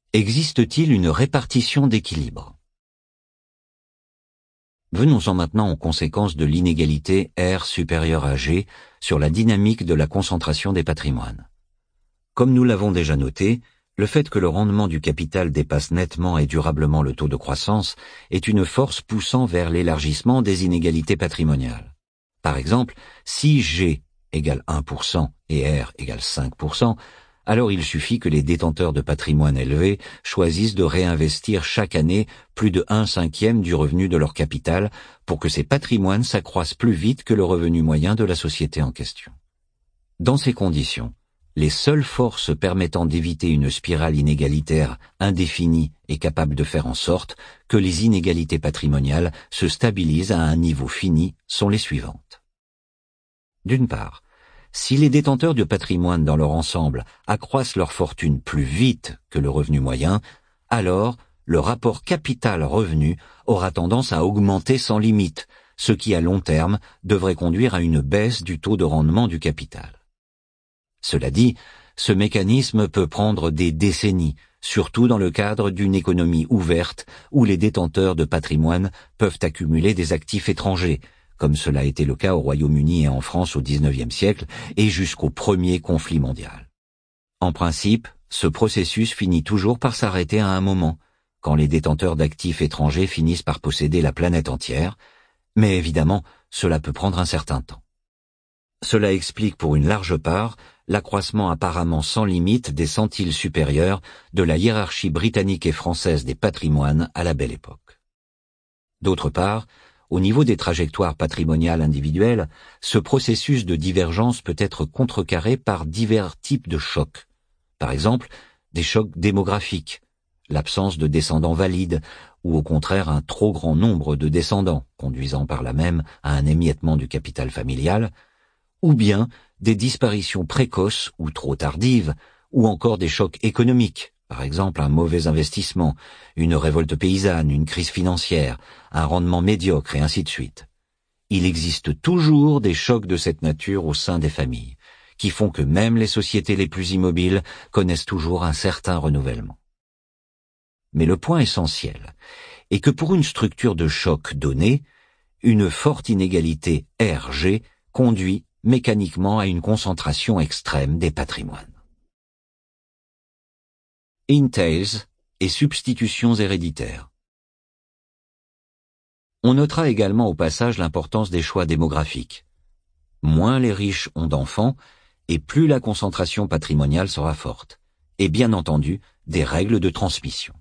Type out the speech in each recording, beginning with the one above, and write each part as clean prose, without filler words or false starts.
Existe-t-il une répartition d'équilibre? Venons-en maintenant aux conséquences de l'inégalité R supérieure à G sur la dynamique de la concentration des patrimoines. Comme nous l'avons déjà noté, le fait que le rendement du capital dépasse nettement et durablement le taux de croissance est une force poussant vers l'élargissement des inégalités patrimoniales. Par exemple, si G égale 1% et R égale 5%, alors il suffit que les détenteurs de patrimoine élevé choisissent de réinvestir chaque année plus de 1/5 du revenu de leur capital pour que ces patrimoines s'accroissent plus vite que le revenu moyen de la société en question. Dans ces conditions, les seules forces permettant d'éviter une spirale inégalitaire indéfinie et capable de faire en sorte que les inégalités patrimoniales se stabilisent à un niveau fini sont les suivantes. D'une part, si les détenteurs de patrimoine dans leur ensemble accroissent leur fortune plus vite que le revenu moyen, alors le rapport capital-revenu aura tendance à augmenter sans limite, ce qui à long terme devrait conduire à une baisse du taux de rendement du capital. Cela dit, ce mécanisme peut prendre des décennies, surtout dans le cadre d'une économie ouverte où les détenteurs de patrimoine peuvent accumuler des actifs étrangers, comme cela a été le cas au Royaume-Uni et en France au XIXe siècle et jusqu'au premier conflit mondial. En principe, ce processus finit toujours par s'arrêter à un moment, quand les détenteurs d'actifs étrangers finissent par posséder la planète entière, mais évidemment, cela peut prendre un certain temps. Cela explique pour une large part l'accroissement apparemment sans limite des centiles supérieurs de la hiérarchie britannique et française des patrimoines à la Belle Époque. D'autre part, au niveau des trajectoires patrimoniales individuelles, ce processus de divergence peut être contrecarré par divers types de chocs. Par exemple, des chocs démographiques, l'absence de descendants valides, ou au contraire un trop grand nombre de descendants, conduisant par là même à un émiettement du capital familial, ou bien des disparitions précoces ou trop tardives, ou encore des chocs économiques, par exemple un mauvais investissement, une révolte paysanne, une crise financière, un rendement médiocre et ainsi de suite. Il existe toujours des chocs de cette nature au sein des familles, qui font que même les sociétés les plus immobiles connaissent toujours un certain renouvellement. Mais le point essentiel est que pour une structure de choc donnée, une forte inégalité RG conduit mécaniquement à une concentration extrême des patrimoines. Entails et substitutions héréditaires. On notera également au passage l'importance des choix démographiques. Moins les riches ont d'enfants, et plus la concentration patrimoniale sera forte, et bien entendu, des règles de transmission.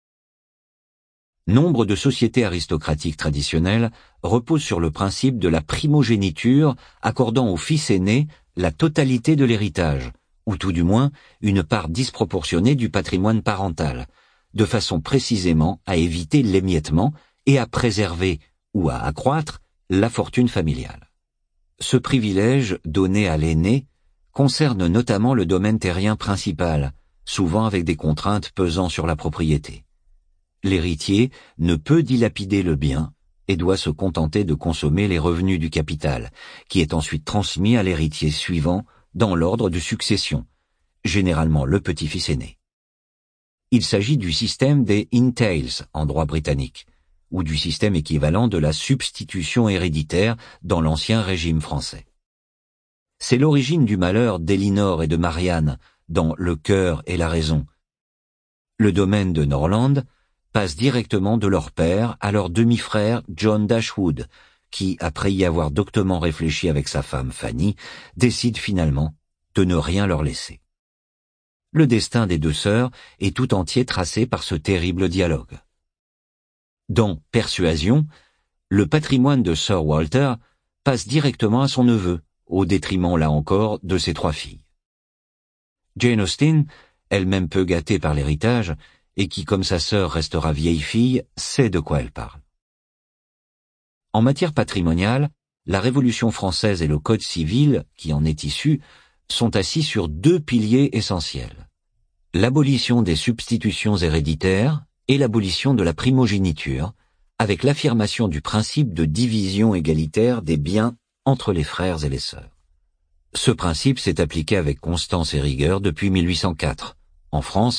Nombre de sociétés aristocratiques traditionnelles reposent sur le principe de la primogéniture accordant au fils aîné la totalité de l'héritage, ou tout du moins une part disproportionnée du patrimoine parental, de façon précisément à éviter l'émiettement et à préserver ou à accroître la fortune familiale. Ce privilège donné à l'aîné concerne notamment le domaine terrien principal, souvent avec des contraintes pesant sur la propriété. L'héritier ne peut dilapider le bien et doit se contenter de consommer les revenus du capital, qui est ensuite transmis à l'héritier suivant dans l'ordre de succession, généralement le petit-fils aîné. Il s'agit du système des entails en droit britannique, ou du système équivalent de la substitution héréditaire dans l'ancien régime français. C'est l'origine du malheur d'Elinor et de Marianne dans Le cœur et la raison. Le domaine de Norland passe directement de leur père à leur demi-frère John Dashwood, qui, après y avoir doctement réfléchi avec sa femme Fanny, décide finalement de ne rien leur laisser. Le destin des deux sœurs est tout entier tracé par ce terrible dialogue. Dans Persuasion, le patrimoine de Sir Walter passe directement à son neveu, au détriment, là encore, de ses 3 filles. Jane Austen, elle-même peu gâtée par l'héritage, et qui, comme sa sœur, restera vieille fille, sait de quoi elle parle. En matière patrimoniale, la Révolution française et le Code civil, qui en est issu, sont assis sur 2 piliers essentiels. L'abolition des substitutions héréditaires et l'abolition de la primogéniture, avec l'affirmation du principe de division égalitaire des biens entre les frères et les sœurs. Ce principe s'est appliqué avec constance et rigueur depuis 1804. En France,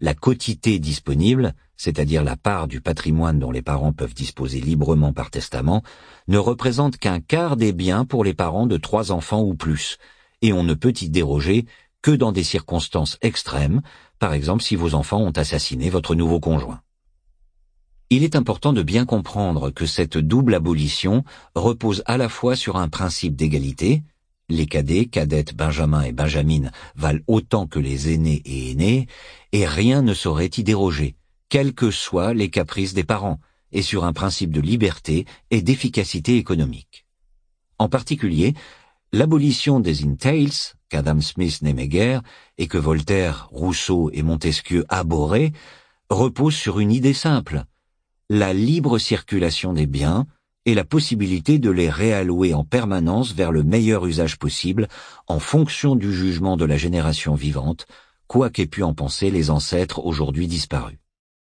la quotité disponible, c'est-à-dire la part du patrimoine dont les parents peuvent disposer librement par testament, ne représente qu'un quart des biens pour les parents de 3 enfants ou plus, et on ne peut y déroger que dans des circonstances extrêmes, par exemple si vos enfants ont assassiné votre nouveau conjoint. Il est important de bien comprendre que cette double abolition repose à la fois sur un principe d'égalité, les cadets, cadettes, benjamins et benjamines valent autant que les aînés et aînées, et rien ne saurait y déroger, quels que soient les caprices des parents, et sur un principe de liberté et d'efficacité économique. En particulier, l'abolition des entails, qu'Adam Smith n'aimait guère, et que Voltaire, Rousseau et Montesquieu abhorraient, repose sur une idée simple, la libre circulation des biens et la possibilité de les réallouer en permanence vers le meilleur usage possible en fonction du jugement de la génération vivante, quoi qu'aient pu en penser les ancêtres aujourd'hui disparus.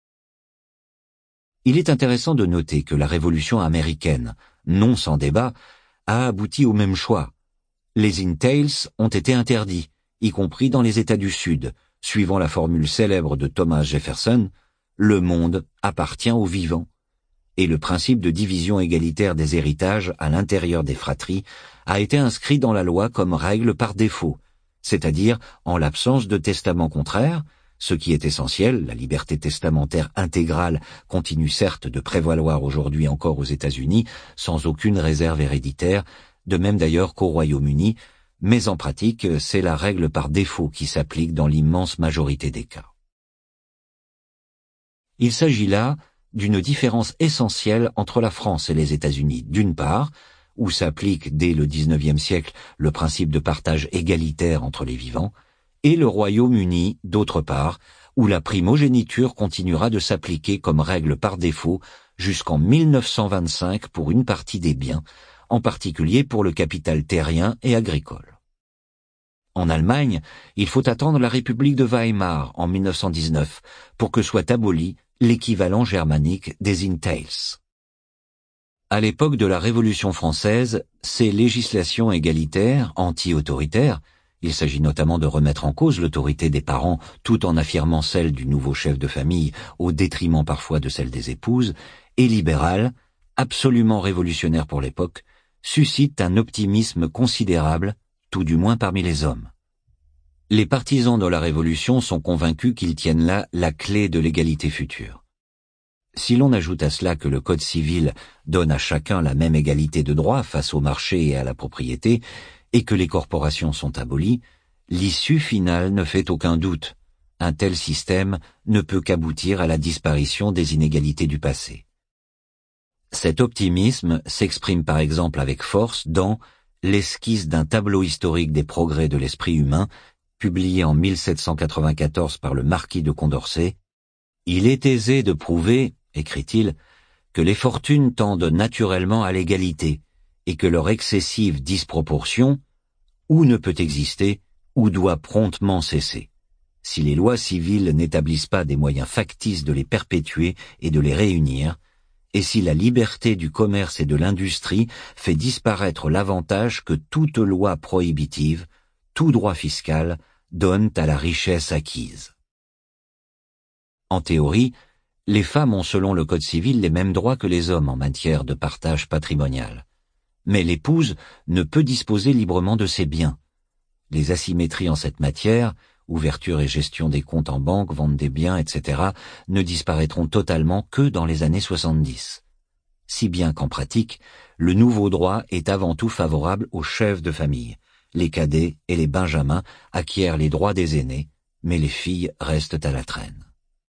Il est intéressant de noter que la Révolution américaine, non sans débat, a abouti au même choix. Les entails ont été interdits, y compris dans les États du Sud, suivant la formule célèbre de Thomas Jefferson, « Le monde appartient aux vivants ». Et le principe de division égalitaire des héritages à l'intérieur des fratries a été inscrit dans la loi comme règle par défaut, c'est-à-dire en l'absence de testament contraire, ce qui est essentiel, la liberté testamentaire intégrale continue certes de prévaloir aujourd'hui encore aux États-Unis, sans aucune réserve héréditaire, de même d'ailleurs qu'au Royaume-Uni, mais en pratique, c'est la règle par défaut qui s'applique dans l'immense majorité des cas. Il s'agit là d'une différence essentielle entre la France et les États-Unis, d'une part, où s'applique dès le XIXe siècle le principe de partage égalitaire entre les vivants, et le Royaume-Uni, d'autre part, où la primogéniture continuera de s'appliquer comme règle par défaut jusqu'en 1925 pour une partie des biens, en particulier pour le capital terrien et agricole. En Allemagne, il faut attendre la République de Weimar en 1919 pour que soit aboli l'équivalent germanique des entails. À l'époque de la Révolution française, ces législations égalitaires, anti-autoritaires, il s'agit notamment de remettre en cause l'autorité des parents tout en affirmant celle du nouveau chef de famille au détriment parfois de celle des épouses, et libérales, absolument révolutionnaires pour l'époque, suscitent un optimisme considérable, tout du moins parmi les hommes. Les partisans de la Révolution sont convaincus qu'ils tiennent là la clé de l'égalité future. Si l'on ajoute à cela que le Code civil donne à chacun la même égalité de droit face au marché et à la propriété, et que les corporations sont abolies, l'issue finale ne fait aucun doute. Un tel système ne peut qu'aboutir à la disparition des inégalités du passé. Cet optimisme s'exprime par exemple avec force dans l'esquisse d'un tableau historique des progrès de l'esprit humain, publié en 1794 par le marquis de Condorcet. Il est aisé de prouver, écrit-il, que les fortunes tendent naturellement à l'égalité, et que leur excessive disproportion, ou ne peut exister, ou doit promptement cesser. Si les lois civiles n'établissent pas des moyens factices de les perpétuer et de les réunir, et si la liberté du commerce et de l'industrie fait disparaître l'avantage que toute loi prohibitive, tout droit fiscal, donne à la richesse acquise. En théorie, les femmes ont selon le Code civil les mêmes droits que les hommes en matière de partage patrimonial. Mais l'épouse ne peut disposer librement de ses biens. Les asymétries en cette matière, ouverture et gestion des comptes en banque, vente des biens, etc., ne disparaîtront totalement que dans les années 70. Si bien qu'en pratique, le nouveau droit est avant tout favorable aux chefs de famille. Les cadets et les benjamins acquièrent les droits des aînés, mais les filles restent à la traîne.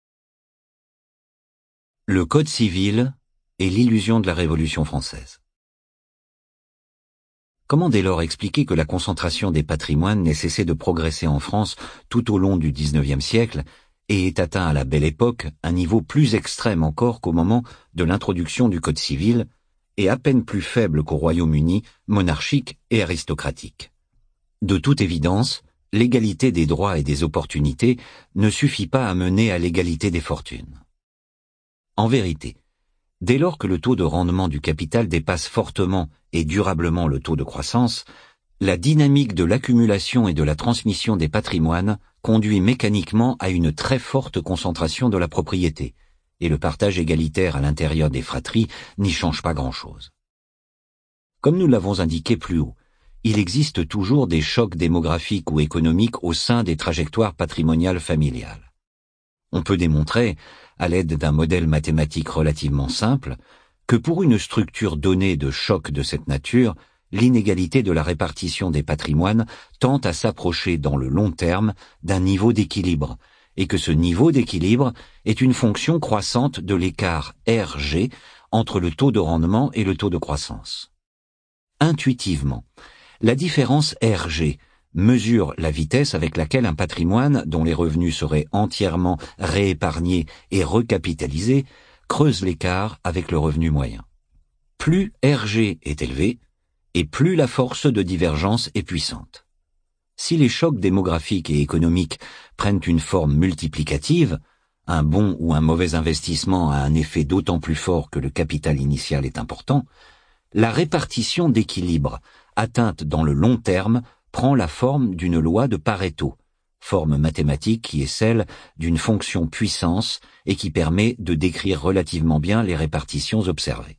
Le Code civil est l'illusion de la Révolution française. Comment dès lors expliquer que la concentration des patrimoines n'ait cessé de progresser en France tout au long du XIXe siècle et ait atteint à la Belle Époque un niveau plus extrême encore qu'au moment de l'introduction du Code civil et à peine plus faible qu'au Royaume-Uni, monarchique et aristocratique? De toute évidence, l'égalité des droits et des opportunités ne suffit pas à mener à l'égalité des fortunes. En vérité, dès lors que le taux de rendement du capital dépasse fortement et durablement le taux de croissance, la dynamique de l'accumulation et de la transmission des patrimoines conduit mécaniquement à une très forte concentration de la propriété, et le partage égalitaire à l'intérieur des fratries n'y change pas grand-chose. Comme nous l'avons indiqué plus haut, il existe toujours des chocs démographiques ou économiques au sein des trajectoires patrimoniales familiales. On peut démontrer, à l'aide d'un modèle mathématique relativement simple, que pour une structure donnée de chocs de cette nature, l'inégalité de la répartition des patrimoines tend à s'approcher dans le long terme d'un niveau d'équilibre, et que ce niveau d'équilibre est une fonction croissante de l'écart RG entre le taux de rendement et le taux de croissance. Intuitivement, la différence RG mesure la vitesse avec laquelle un patrimoine dont les revenus seraient entièrement réépargnés et recapitalisés creuse l'écart avec le revenu moyen. Plus RG est élevé, et plus la force de divergence est puissante. Si les chocs démographiques et économiques prennent une forme multiplicative, un bon ou un mauvais investissement a un effet d'autant plus fort que le capital initial est important, la répartition d'équilibre atteinte dans le long terme prend la forme d'une loi de Pareto, forme mathématique qui est celle d'une fonction puissance et qui permet de décrire relativement bien les répartitions observées.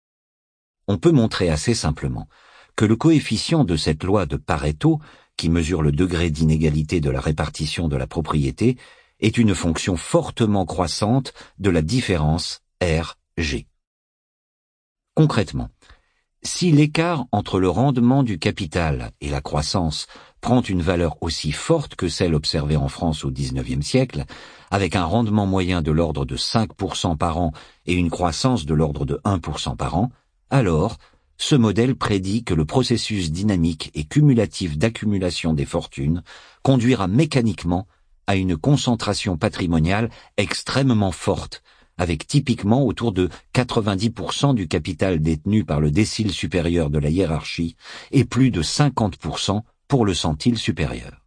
On peut montrer assez simplement que le coefficient de cette loi de Pareto, qui mesure le degré d'inégalité de la répartition de la propriété, est une fonction fortement croissante de la différence RG. Concrètement, si l'écart entre le rendement du capital et la croissance prend une valeur aussi forte que celle observée en France au XIXe siècle, avec un rendement moyen de l'ordre de 5% par an et une croissance de l'ordre de 1% par an, alors ce modèle prédit que le processus dynamique et cumulatif d'accumulation des fortunes conduira mécaniquement à une concentration patrimoniale extrêmement forte, avec typiquement autour de 90% du capital détenu par le décile supérieur de la hiérarchie et plus de 50% pour le centile supérieur.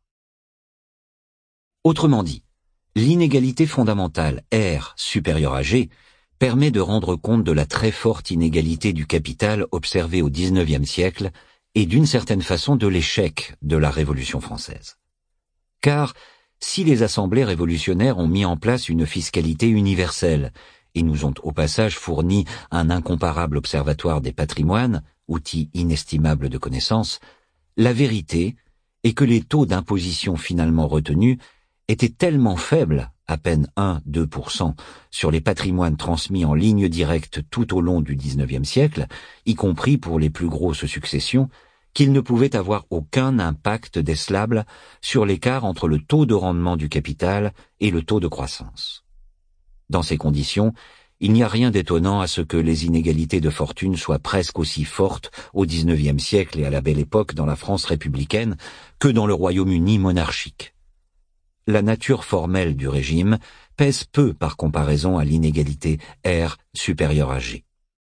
Autrement dit, l'inégalité fondamentale R supérieure à G permet de rendre compte de la très forte inégalité du capital observée au XIXe siècle et d'une certaine façon de l'échec de la Révolution française. Car si les assemblées révolutionnaires ont mis en place une fiscalité universelle et nous ont au passage fourni un incomparable observatoire des patrimoines, outil inestimable de connaissance, la vérité est que les taux d'imposition finalement retenus étaient tellement faibles, à peine 1-2%, sur les patrimoines transmis en ligne directe tout au long du XIXe siècle, y compris pour les plus grosses successions, qu'il ne pouvait avoir aucun impact décelable sur l'écart entre le taux de rendement du capital et le taux de croissance. Dans ces conditions, il n'y a rien d'étonnant à ce que les inégalités de fortune soient presque aussi fortes au XIXe siècle et à la Belle Époque dans la France républicaine que dans le Royaume-Uni monarchique. La nature formelle du régime pèse peu par comparaison à l'inégalité R supérieure à G.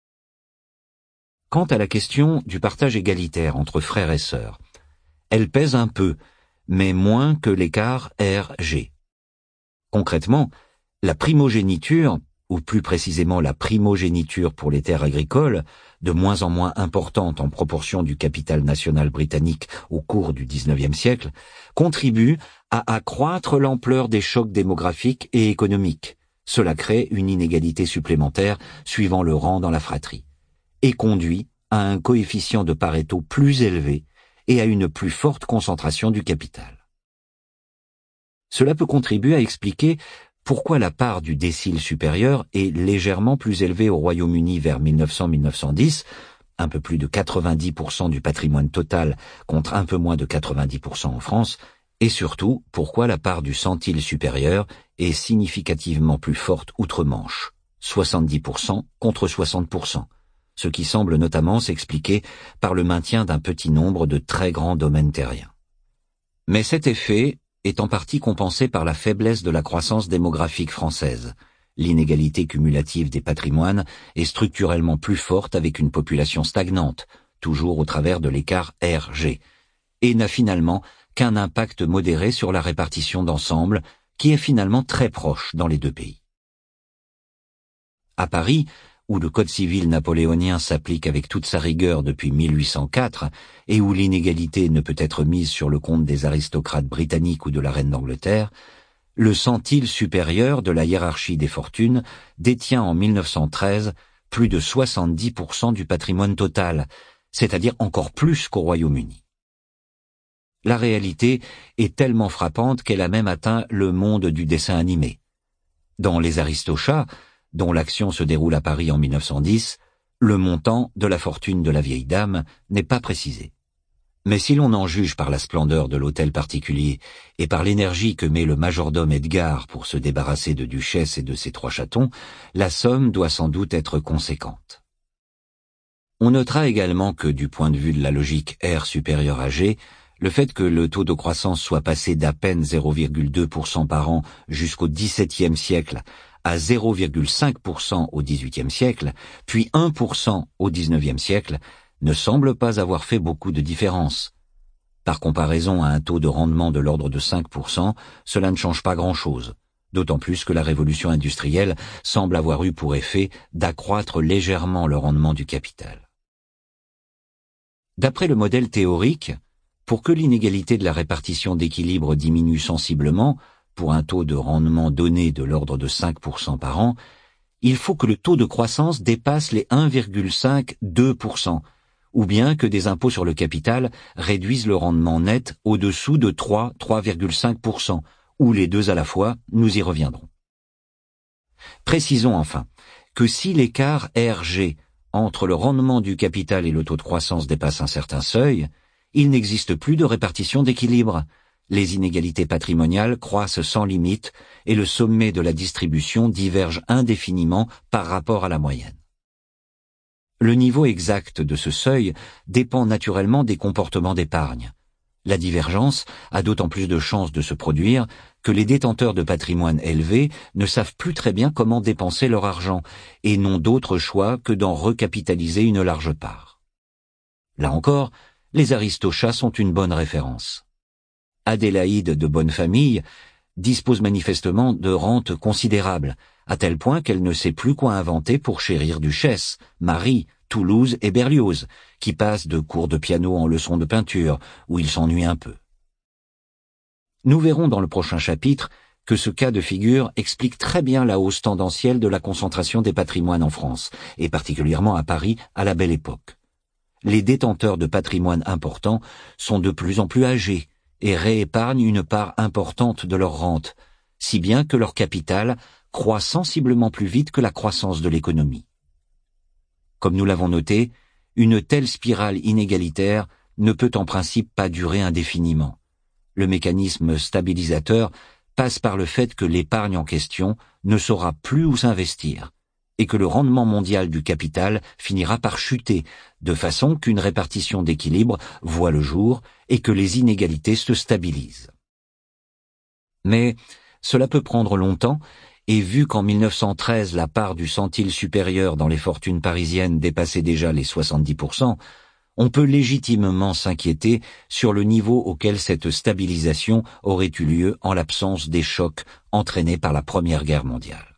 Quant à la question du partage égalitaire entre frères et sœurs, elle pèse un peu, mais moins que l'écart RG. Concrètement, la primogéniture, ou plus précisément la primogéniture pour les terres agricoles, de moins en moins importante en proportion du capital national britannique au cours du XIXe siècle, contribue à accroître l'ampleur des chocs démographiques et économiques. Cela crée une inégalité supplémentaire suivant le rang dans la fratrie, et conduit à un coefficient de Pareto plus élevé et à une plus forte concentration du capital. Cela peut contribuer à expliquer pourquoi la part du décile supérieur est légèrement plus élevée au Royaume-Uni vers 1900-1910, un peu plus de 90% du patrimoine total contre un peu moins de 90% en France, et surtout pourquoi la part du centile supérieur est significativement plus forte outre-Manche, 70% contre 60%, ce qui semble notamment s'expliquer par le maintien d'un petit nombre de très grands domaines terriens. Mais cet effet est en partie compensé par la faiblesse de la croissance démographique française. L'inégalité cumulative des patrimoines est structurellement plus forte avec une population stagnante, toujours au travers de l'écart RG, et n'a finalement qu'un impact modéré sur la répartition d'ensemble, qui est finalement très proche dans les deux pays. À Paris, où le Code civil napoléonien s'applique avec toute sa rigueur depuis 1804 et où l'inégalité ne peut être mise sur le compte des aristocrates britanniques ou de la reine d'Angleterre, le centile supérieur de la hiérarchie des fortunes détient en 1913 plus de 70% du patrimoine total, c'est-à-dire encore plus qu'au Royaume-Uni. La réalité est tellement frappante qu'elle a même atteint le monde du dessin animé. Dans Les Aristochats, dont l'action se déroule à Paris en 1910, le montant de la fortune de la vieille dame n'est pas précisé. Mais si l'on en juge par la splendeur de l'hôtel particulier et par l'énergie que met le majordome Edgar pour se débarrasser de Duchesse et de ses 3 chatons, la somme doit sans doute être conséquente. On notera également que, du point de vue de la logique R supérieur à G, le fait que le taux de croissance soit passé d'à peine 0,2% par an jusqu'au XVIIe siècle à 0,5% au XVIIIe siècle, puis 1% au XIXe siècle, ne semble pas avoir fait beaucoup de différence. Par comparaison à un taux de rendement de l'ordre de 5%, cela ne change pas grand-chose, d'autant plus que la révolution industrielle semble avoir eu pour effet d'accroître légèrement le rendement du capital. D'après le modèle théorique, pour que l'inégalité de la répartition d'équilibre diminue sensiblement, pour un taux de rendement donné de l'ordre de 5% par an, il faut que le taux de croissance dépasse les 1,5-2%, ou bien que des impôts sur le capital réduisent le rendement net au-dessous de 3,5%, ou les deux à la fois, nous y reviendrons. Précisons enfin que si l'écart RG entre le rendement du capital et le taux de croissance dépasse un certain seuil, il n'existe plus de répartition d'équilibre. Les inégalités patrimoniales croissent sans limite et le sommet de la distribution diverge indéfiniment par rapport à la moyenne. Le niveau exact de ce seuil dépend naturellement des comportements d'épargne. La divergence a d'autant plus de chances de se produire que les détenteurs de patrimoine élevé ne savent plus très bien comment dépenser leur argent et n'ont d'autre choix que d'en recapitaliser une large part. Là encore, les Aristochats sont une bonne référence. Adélaïde de bonne famille dispose manifestement de rentes considérables, à tel point qu'elle ne sait plus quoi inventer pour chérir Duchesse, Marie, Toulouse et Berlioz, qui passent de cours de piano en leçons de peinture, où ils s'ennuient un peu. Nous verrons dans le prochain chapitre que ce cas de figure explique très bien la hausse tendancielle de la concentration des patrimoines en France, et particulièrement à Paris à la Belle Époque. Les détenteurs de patrimoine importants sont de plus en plus âgés et réépargnent une part importante de leur rente, si bien que leur capital croît sensiblement plus vite que la croissance de l'économie. Comme nous l'avons noté, une telle spirale inégalitaire ne peut en principe pas durer indéfiniment. Le mécanisme stabilisateur passe par le fait que l'épargne en question ne saura plus où s'investir, et que le rendement mondial du capital finira par chuter, de façon qu'une répartition d'équilibre voit le jour et que les inégalités se stabilisent. Mais cela peut prendre longtemps, et vu qu'en 1913 la part du centile supérieur dans les fortunes parisiennes dépassait déjà les 70%, on peut légitimement s'inquiéter sur le niveau auquel cette stabilisation aurait eu lieu en l'absence des chocs entraînés par la Première Guerre mondiale.